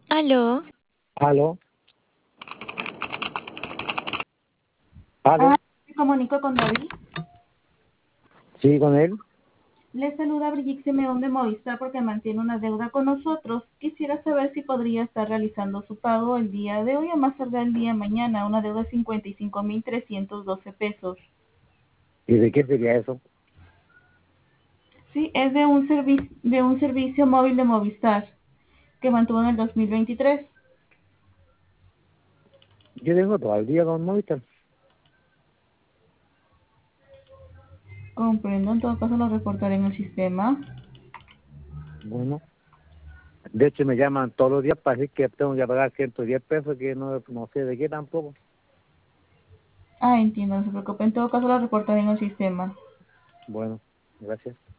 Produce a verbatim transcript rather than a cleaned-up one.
Aló. Aló, Ah, aló, me comunico con David. sí, con él. Le saluda Brigitte Simeón de Movistar porque mantiene una deuda con nosotros. Quisiera saber si podría estar realizando su pago el día de hoy o más tarde el día de mañana, una deuda de cincuenta y cinco mil trescientos doce pesos. ¿Y de qué sería eso? Sí, es de un, servi- de un servicio móvil de Movistar que mantuvo en el dos mil veintitrés. Yo tengo todo el día con Movistar. Comprendo, en todo caso lo reportaré en el sistema. Bueno, de hecho me llaman todos los días para decir que tengo que pagar ciento diez pesos, que no, no sé de qué tampoco. Ah, entiendo, no se preocupe, en todo caso lo reportaré en el sistema. Bueno, gracias.